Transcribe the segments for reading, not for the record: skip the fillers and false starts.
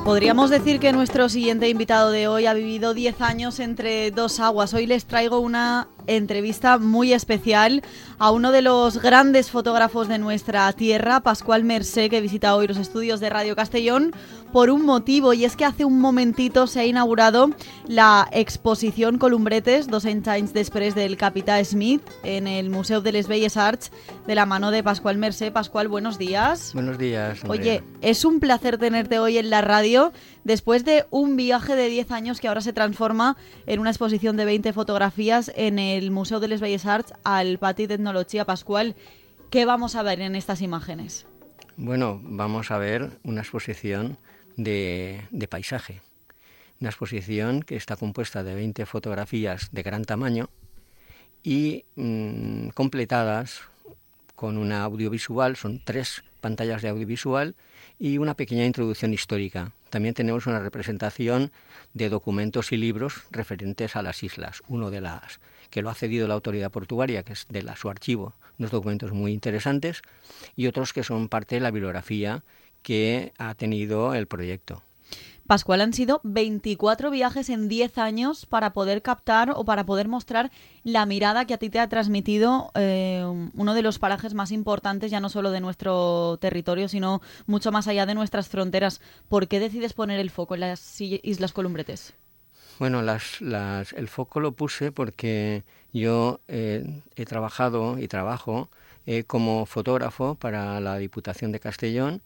Podríamos decir que nuestro siguiente invitado de hoy ha vivido 10 años entre dos aguas. Hoy les traigo una entrevista muy especial a uno de los grandes fotógrafos de nuestra tierra, Pascual Mercé, que visita hoy los estudios de Radio Castellón por un motivo, y es que hace un momentito se ha inaugurado la exposición Columbretes, 200 anys després del Capità Smith, en el Museo de les Belles Arts, de la mano de Pascual Mercé. Pascual, buenos días. Buenos días, Andrea. Oye, es un placer tenerte hoy en la radio, después de un viaje de 10 años que ahora se transforma en una exposición de 20 fotografías en el Museo de les Belles Arts al Pati Tecnología. Pascual, ¿qué vamos a ver en estas imágenes? Bueno, vamos a ver una exposición de paisaje. Una exposición que está compuesta de 20 fotografías de gran tamaño y completadas con una audiovisual. Son 3 pantallas de audiovisual y una pequeña introducción histórica. También tenemos una representación de documentos y libros referentes a las islas. Uno de las que lo ha cedido la autoridad portuaria, que es de su archivo, unos documentos muy interesantes, y otros que son parte de la bibliografía que ha tenido el proyecto. Pascual, han sido 24 viajes en 10 años para poder captar o para poder mostrar la mirada que a ti te ha transmitido uno de los parajes más importantes, ya no solo de nuestro territorio, sino mucho más allá de nuestras fronteras. ¿Por qué decides poner el foco en las Islas Columbretes? Bueno, el foco lo puse porque yo he trabajado y trabajo como fotógrafo para la Diputación de Castellón.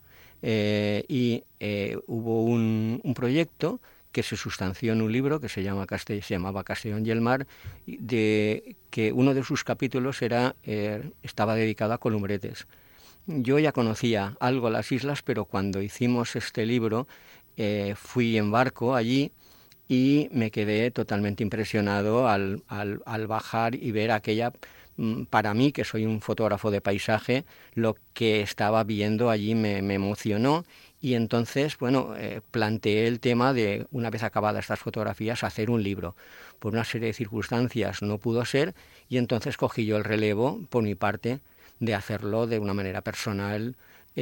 Hubo un proyecto que se sustanció en un libro que se llamaba Castellón y el mar, que uno de sus capítulos estaba dedicado a Columbretes. Yo ya conocía algo las islas, pero cuando hicimos este libro fui en barco allí y me quedé totalmente impresionado al bajar y ver aquella... Para mí, que soy un fotógrafo de paisaje, lo que estaba viendo allí me emocionó, y entonces, planteé el tema de, una vez acabadas estas fotografías, hacer un libro. Por una serie de circunstancias no pudo ser, y entonces cogí yo el relevo, por mi parte, de hacerlo de una manera personal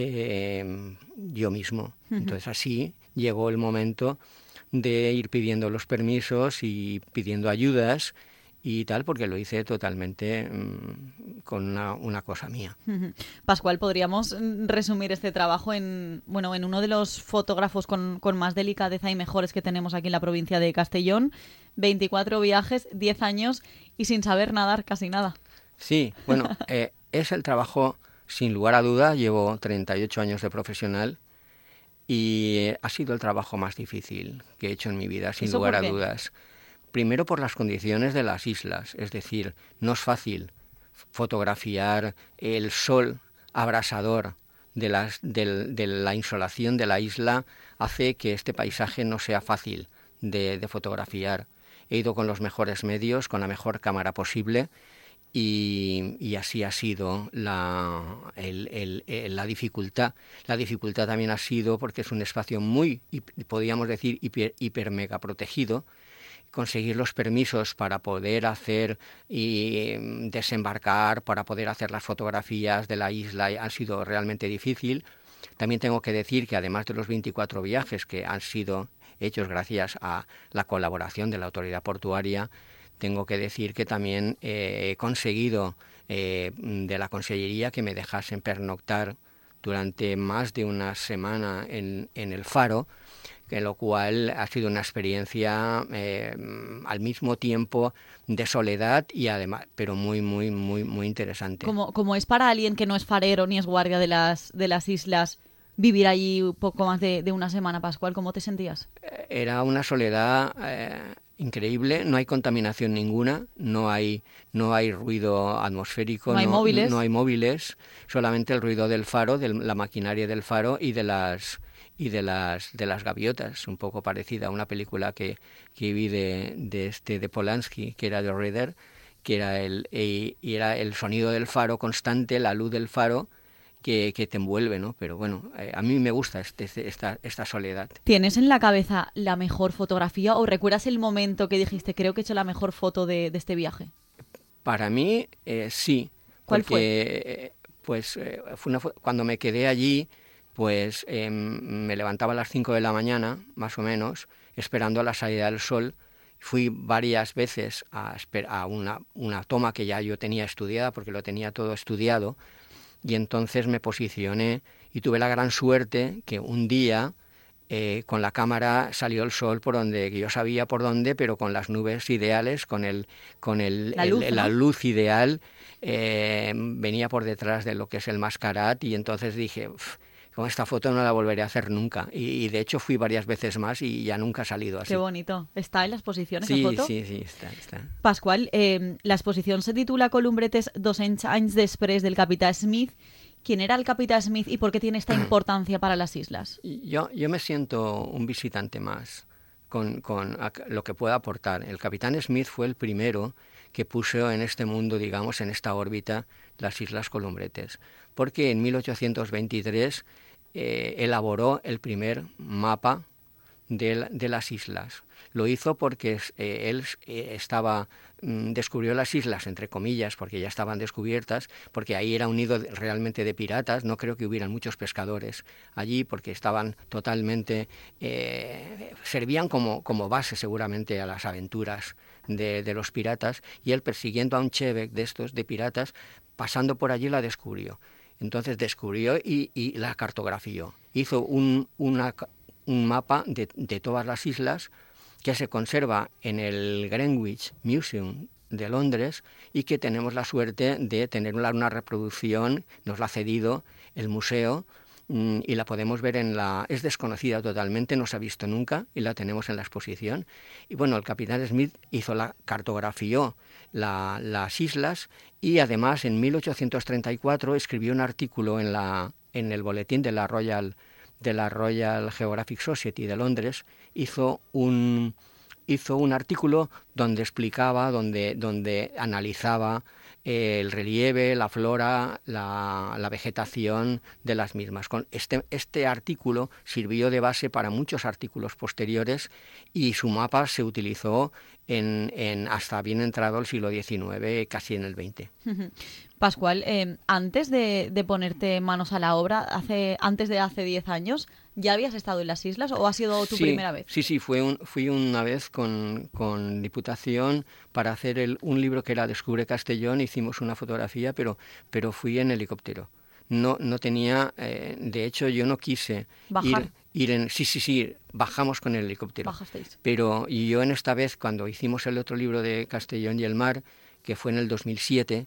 yo mismo. Entonces así llegó el momento de ir pidiendo los permisos y pidiendo ayudas, y tal, porque lo hice totalmente con una cosa mía. Pascual, podríamos resumir este trabajo en uno de los fotógrafos con más delicadeza y mejores que tenemos aquí en la provincia de Castellón. 24 viajes, 10 años y sin saber nadar casi nada. Sí, es el trabajo, sin lugar a duda. Llevo 38 años de profesional y ha sido el trabajo más difícil que he hecho en mi vida, sin lugar a dudas. Primero, por las condiciones de las islas, es decir, no es fácil fotografiar el sol abrasador de la insolación de la isla, hace que este paisaje no sea fácil de fotografiar. He ido con los mejores medios, con la mejor cámara posible, y así ha sido la dificultad. La dificultad también ha sido porque es un espacio muy, podríamos decir, hiper mega protegido. Conseguir los permisos para poder hacer y desembarcar, para poder hacer las fotografías de la isla, ha sido realmente difícil. También tengo que decir que además de los 24 viajes que han sido hechos gracias a la colaboración de la autoridad portuaria, tengo que decir que también he conseguido de la Consellería que me dejasen pernoctar durante más de una semana en el Faro, en lo cual ha sido una experiencia al mismo tiempo de soledad y además, pero muy, muy, muy, muy interesante. Como es para alguien que no es farero ni es guardia de las islas, vivir allí un poco más de una semana, Pascual, ¿cómo te sentías? Era una soledad increíble. No hay contaminación ninguna, no hay ruido atmosférico, no hay móviles, solamente el ruido del faro, de la maquinaria del faro y de las gaviotas, un poco parecida a una película que vi de Polanski, que era de Reader, que era el sonido del faro constante, la luz del faro que te envuelve, ¿no? Pero a mí me gusta esta soledad. ¿Tienes en la cabeza la mejor fotografía o recuerdas el momento que dijiste, creo que he hecho la mejor foto de este viaje? Para mí, sí. ¿Cuál fue? Cuando me quedé allí, pues me levantaba a las 5 de la mañana, más o menos, esperando la salida del sol. Fui varias veces a una toma que ya yo tenía estudiada, porque lo tenía todo estudiado, y entonces me posicioné y tuve la gran suerte que un día con la cámara salió el sol por donde, que yo sabía por dónde, pero con las nubes ideales, la luz ideal, venía por detrás de lo que es el Mascarat, y entonces dije, con esta foto no la volveré a hacer nunca. Y de hecho fui varias veces más y ya nunca ha salido así. Qué bonito. ¿Está en la exposición esa Sí, foto? sí, está. Pascual, la exposición se titula Columbretes 200 anys després del Capità Smith. ¿Quién era el Capitán Smith y por qué tiene esta importancia para las islas? Yo me siento un visitante más con lo que pueda aportar. El Capitán Smith fue el primero que puso en este mundo, digamos, en esta órbita, las Islas Columbretes, porque en 1823 elaboró el primer mapa de las islas. Lo hizo porque él descubrió las islas, entre comillas, porque ya estaban descubiertas, porque ahí era un nido realmente de piratas. No creo que hubieran muchos pescadores allí, porque estaban totalmente... servían como base seguramente a las aventuras de los piratas, y él, persiguiendo a un chebec de estos, de piratas, pasando por allí, la descubrió. Entonces descubrió y la cartografió. Hizo un mapa de todas las islas, que se conserva en el Greenwich Museum de Londres, y que tenemos la suerte de tener una reproducción, nos la ha cedido el museo, y la podemos ver es desconocida totalmente, no se ha visto nunca, y la tenemos en la exposición. Y bueno, el Capitán Smith cartografió las islas, y además en 1834 escribió un artículo en el boletín de la Royal Geographic Society de Londres. Hizo un artículo donde explicaba, donde analizaba el relieve, la flora, la vegetación de las mismas. Este artículo sirvió de base para muchos artículos posteriores, y su mapa se utilizó hasta bien entrado el siglo XIX, casi en el XX. Pascual, antes de ponerte manos a la obra, antes de hace 10 años, ¿ya habías estado en las islas o ha sido tu primera vez? Sí, fui una vez con Diputación para hacer un libro que era Descubre Castellón. Hicimos una fotografía, pero fui en helicóptero. No tenía, de hecho yo no quise ir en... Sí, bajamos con el helicóptero. ¿Bajasteis? Pero yo en esta vez, cuando hicimos el otro libro de Castellón y el mar, que fue en el 2007,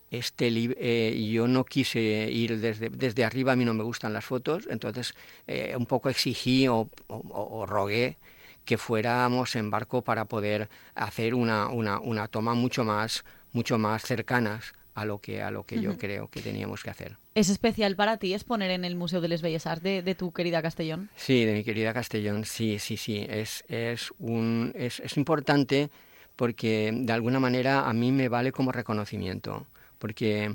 yo no quise ir desde arriba. A mí no me gustan las fotos, entonces un poco exigí o rogué que fuéramos en barco para poder hacer una toma mucho más cercanas a lo que yo creo que teníamos que hacer. ¿Es especial para ti exponer en el Museo de les Belles Arts de tu querida Castellón? Sí, de mi querida Castellón, sí. Es importante, porque de alguna manera a mí me vale como reconocimiento, porque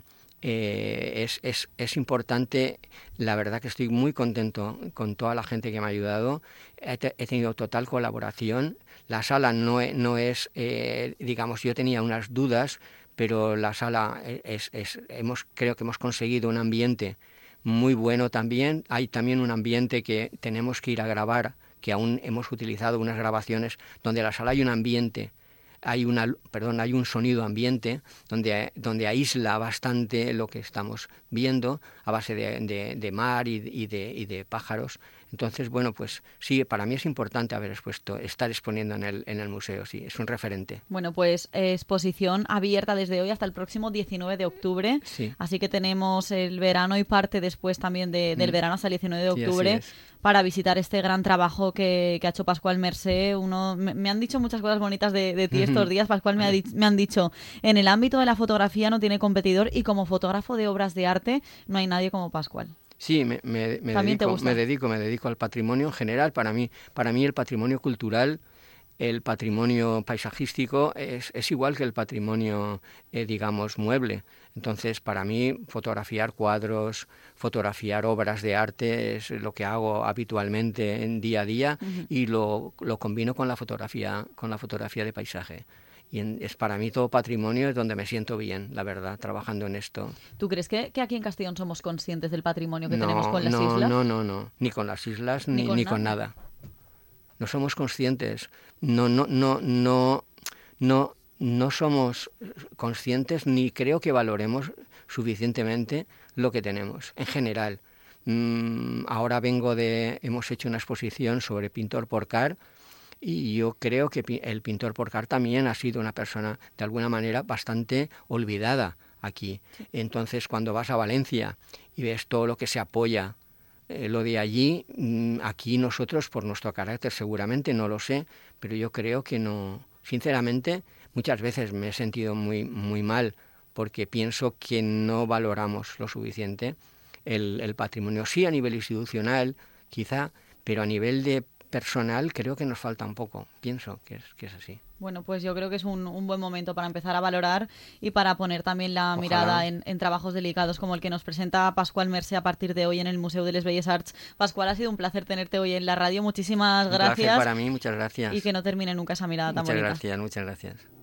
es importante. La verdad que estoy muy contento con toda la gente que me ha ayudado. He tenido total colaboración. La sala no es, digamos, yo tenía unas dudas, pero la sala creo que hemos conseguido un ambiente muy bueno también. Hay también un ambiente que tenemos que ir a grabar, que aún hemos utilizado unas grabaciones donde la sala hay un ambiente. Hay un sonido ambiente donde aísla bastante lo que estamos viendo, a base de mar y de pájaros. Entonces, bueno, pues sí, para mí es importante estar exponiendo en el museo, sí, es un referente. Bueno, pues exposición abierta desde hoy hasta el próximo 19 de octubre, sí. Así que tenemos el verano y parte después también del verano hasta el 19 de octubre, sí, para visitar este gran trabajo que ha hecho Pascual Mercé. Me han dicho muchas cosas bonitas de ti estos días. Pascual, me han dicho, en el ámbito de la fotografía no tiene competidor, y como fotógrafo de obras de arte no hay nadie como Pascual. Sí, me dedico al patrimonio en general. Para mí el patrimonio cultural, el patrimonio paisajístico es igual que el patrimonio, digamos, mueble. Entonces, para mí, fotografiar cuadros, fotografiar obras de arte es lo que hago habitualmente en día a día, y lo combino con la fotografía de paisaje. es para mí todo patrimonio, es donde me siento bien, la verdad, trabajando en esto. ¿Tú crees que aquí en Castellón somos conscientes del patrimonio que tenemos con las islas? No, ni con las islas Ni con con nada. No somos conscientes, no somos conscientes ni creo que valoremos suficientemente lo que tenemos, en general. Ahora hemos hecho una exposición sobre Pintor Porcar, y yo creo que el pintor Porcar también ha sido una persona, de alguna manera, bastante olvidada aquí. Sí. Entonces, cuando vas a Valencia y ves todo lo que se apoya, lo de allí, aquí nosotros, por nuestro carácter, seguramente, no lo sé, pero yo creo que no. Sinceramente, muchas veces me he sentido muy, muy mal, porque pienso que no valoramos lo suficiente el patrimonio. Sí, a nivel institucional, quizá, pero a nivel de personal creo que nos falta un poco, pienso que es así. Bueno, pues yo creo que es un buen momento para empezar a valorar y para poner también la Ojalá. mirada en trabajos delicados como el que nos presenta Pascual Mercé a partir de hoy en el Museo de les Belles Arts. Pascual, ha sido un placer tenerte hoy en la radio, muchísimas gracias. Un placer para mí, muchas gracias. Y que no termine nunca esa mirada tan bonita. Muchas gracias.